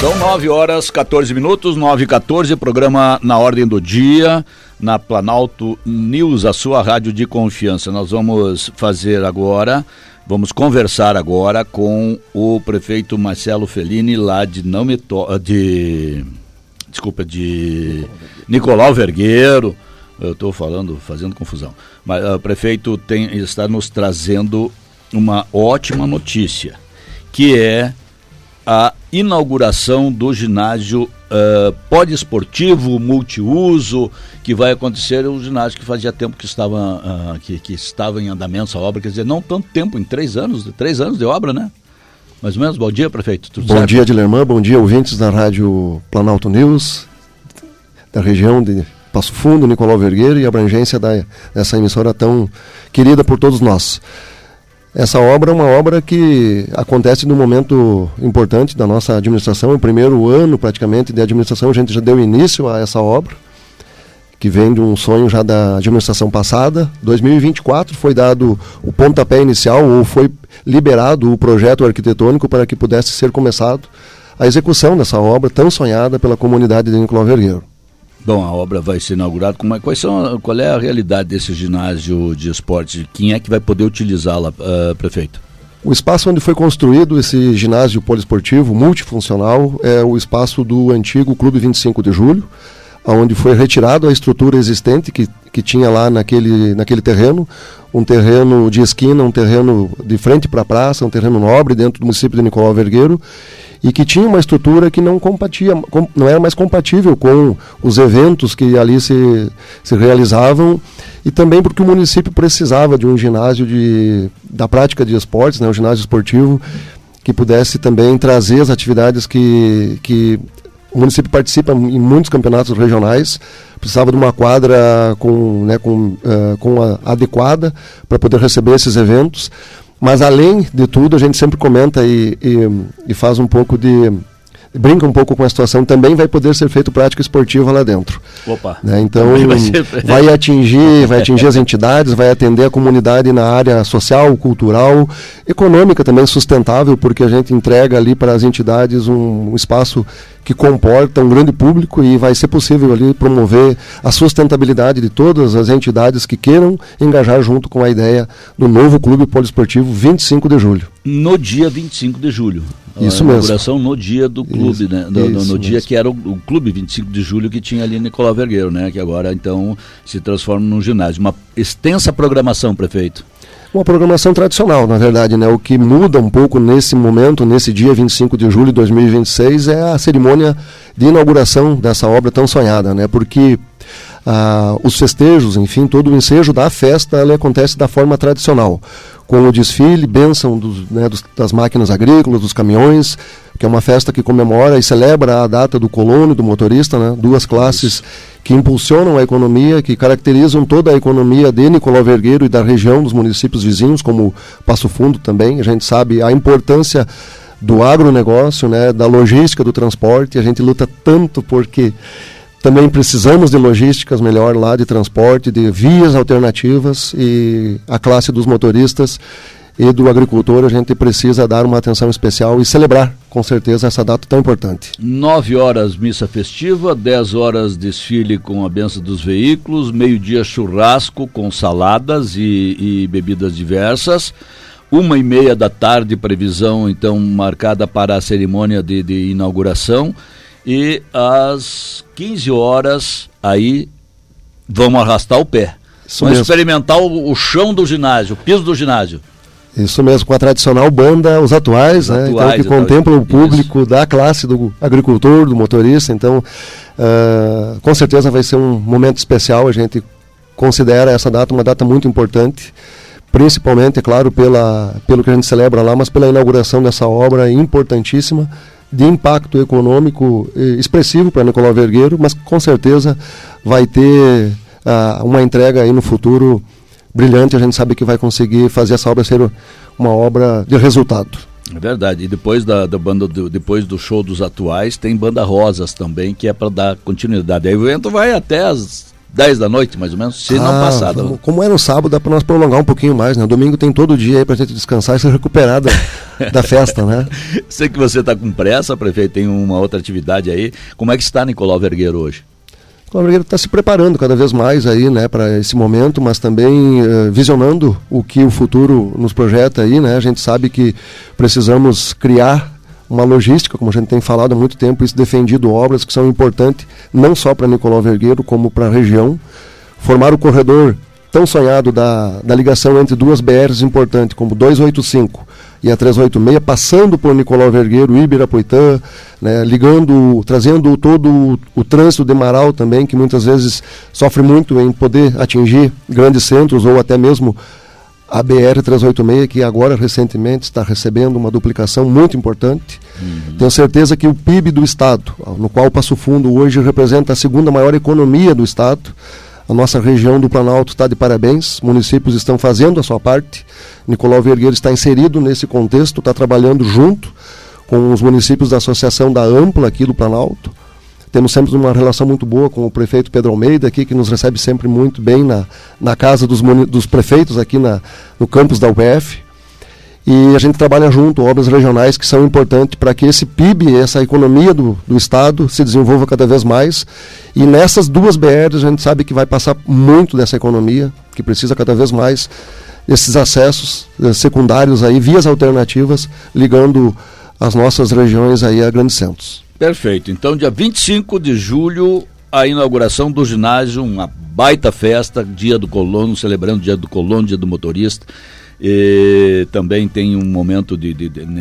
São 9h14, 9h14, programa Na Ordem do Dia, na Planalto News, a sua rádio de confiança. Nós vamos conversar agora com o prefeito Marcelo Fellini, lá de Nicolau Vergueiro. Eu estou fazendo confusão. Mas o prefeito está nos trazendo uma ótima notícia, que é a inauguração do ginásio poliesportivo multiuso, que vai acontecer. O ginásio que fazia tempo que estava em andamento essa obra, quer dizer, não tanto tempo, em 3 anos de obra, né? Mais ou menos. Bom dia, prefeito. Tudo certo? Bom dia, Dilermã, bom dia, ouvintes da Rádio Planalto News, da região de Passo Fundo, Nicolau Vergueiro, e a abrangência dessa emissora tão querida por todos nós. Essa obra é uma obra que acontece num momento importante da nossa administração. O primeiro ano, praticamente, de administração, a gente já deu início a essa obra, que vem de um sonho já da administração passada. 2024 foi dado o pontapé inicial, ou foi liberado o projeto arquitetônico para que pudesse ser começado a execução dessa obra tão sonhada pela comunidade de Nicolau Vergueiro. Bom, a obra vai ser inaugurada. Qual é a realidade desse ginásio de esporte? Quem é que vai poder utilizá-la, prefeito? O espaço onde foi construído esse ginásio poliesportivo multifuncional é o espaço do antigo Clube 25 de Julho, onde foi retirado a estrutura existente que tinha lá naquele terreno, um terreno de esquina, um terreno de frente para a praça, um terreno nobre dentro do município de Nicolau Vergueiro, e que tinha uma estrutura que não era mais compatível com os eventos que ali se realizavam, e também porque o município precisava de um ginásio da prática de esportes, né, um ginásio esportivo que pudesse também trazer as atividades que o município participa em muitos campeonatos regionais. Precisava de uma quadra adequada para poder receber esses eventos. Mas, além de tudo, a gente sempre comenta e faz um pouco brinca um pouco com a situação, também vai poder ser feito prática esportiva lá dentro. Opa! Né? Então, vai atingir as entidades, vai atender a comunidade na área social, cultural, econômica também, sustentável, porque a gente entrega ali para as entidades um espaço que comporta um grande público, e vai ser possível ali promover a sustentabilidade de todas as entidades que queiram engajar junto com a ideia do novo Clube Poliesportivo 25 de Julho. No dia 25 de julho. Isso a mesmo. inauguração no dia do clube, isso, né? No dia que era o Clube 25 de Julho que tinha ali em Nicolau Vergueiro, né? Que agora, então, se transforma num ginásio. Uma extensa programação, prefeito. Uma programação tradicional, na verdade, né? O que muda um pouco nesse momento, nesse dia 25 de julho de 2026, é a cerimônia de inauguração dessa obra tão sonhada, né? Porque os festejos, enfim, todo o ensejo da festa, ela acontece da forma tradicional, com o desfile, bênção das máquinas agrícolas, dos caminhões, que é uma festa que comemora e celebra a data do colono e do motorista, né? Duas classes que impulsionam a economia, que caracterizam toda a economia de Nicolau Vergueiro e da região dos municípios vizinhos, como Passo Fundo também. A gente sabe a importância do agronegócio, né? Da logística, do transporte. A gente luta tanto porque também precisamos de logísticas melhor lá, de transporte, de vias alternativas, e a classe dos motoristas e do agricultor, a gente precisa dar uma atenção especial e celebrar, com certeza, essa data tão importante. 9h missa festiva, 10h desfile com a bênção dos veículos, meio-dia churrasco com saladas e bebidas diversas, 1h30 da tarde, previsão então marcada para a cerimônia de inauguração, e às 15h aí vamos arrastar o pé. Vamos experimentar o chão do ginásio, o piso do ginásio. Isso mesmo, com a tradicional banda Os Atuais, né? Então, que contempla o público da classe do agricultor, do motorista. Então, com certeza vai ser um momento especial. A gente considera essa data uma data muito importante, principalmente, é claro, pelo que a gente celebra lá, mas pela inauguração dessa obra importantíssima, de impacto econômico expressivo para Nicolau Vergueiro, mas com certeza vai ter uma entrega aí no futuro brilhante. A gente sabe que vai conseguir fazer essa obra ser uma obra de resultado. É verdade, e depois depois do show dos Atuais, tem Banda Rosas também, que é para dar continuidade. Aí o evento vai até as 10 da noite, mais ou menos, se não passar. Como é no sábado, dá para nós prolongar um pouquinho mais, né? Domingo tem todo dia aí para a gente descansar e se recuperar da festa, né? Sei que você está com pressa, prefeito, tem uma outra atividade aí. Como é que está Nicolau Vergueiro hoje? Nicolau Vergueiro está se preparando cada vez mais aí, né, para esse momento, mas também visionando o que o futuro nos projeta aí, né? A gente sabe que precisamos criar uma logística, como a gente tem falado há muito tempo, isso defendido, obras que são importantes, não só para Nicolau Vergueiro, como para a região. Formar o corredor tão sonhado da ligação entre duas BRs importantes, como 285 e a 386, passando por Nicolau Vergueiro e Ibirapuitã, né, trazendo todo o trânsito de Marau também, que muitas vezes sofre muito em poder atingir grandes centros ou até mesmo a BR-386, que agora recentemente está recebendo uma duplicação muito importante. Tenho certeza que o PIB do Estado, no qual Passo Fundo hoje representa a segunda maior economia do Estado, a nossa região do Planalto está de parabéns, municípios estão fazendo a sua parte, Nicolau Vergueiro está inserido nesse contexto, está trabalhando junto com os municípios da Associação da Ampla aqui do Planalto. Temos sempre uma relação muito boa com o prefeito Pedro Almeida aqui, que nos recebe sempre muito bem na casa dos prefeitos aqui no campus da UPF. E a gente trabalha junto, obras regionais que são importantes para que esse PIB, essa economia do Estado se desenvolva cada vez mais. E nessas duas BRs a gente sabe que vai passar muito dessa economia, que precisa cada vez mais esses acessos secundários aí, vias alternativas, ligando as nossas regiões aí a grandes centros. Perfeito. Então, dia 25 de julho, a inauguração do ginásio, uma baita festa, dia do colono, celebrando o dia do colono, dia do motorista. E também tem um momento de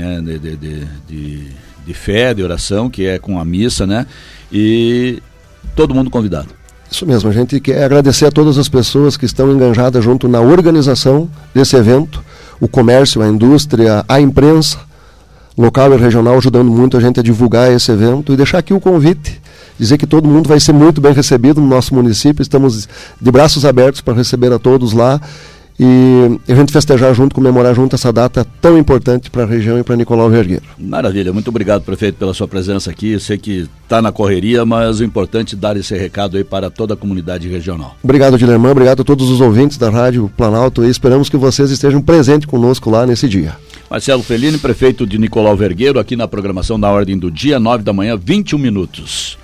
fé, de oração, que é com a missa, né? E todo mundo convidado. Isso mesmo, a gente quer agradecer a todas as pessoas que estão engajadas junto na organização desse evento, o comércio, a indústria, a imprensa, local e regional, ajudando muito a gente a divulgar esse evento e deixar aqui o convite, dizer que todo mundo vai ser muito bem recebido no nosso município, estamos de braços abertos para receber a todos lá e a gente festejar junto, comemorar junto essa data tão importante para a região e para Nicolau Vergueiro. Maravilha, muito obrigado, prefeito, pela sua presença aqui. Eu sei que está na correria, mas o importante é dar esse recado aí para toda a comunidade regional. Obrigado, Dilermã, obrigado a todos os ouvintes da Rádio Planalto e esperamos que vocês estejam presentes conosco lá nesse dia. Marcelo Fellini, prefeito de Nicolau Vergueiro, aqui na programação da Ordem do Dia, 9 da manhã, 21 minutos.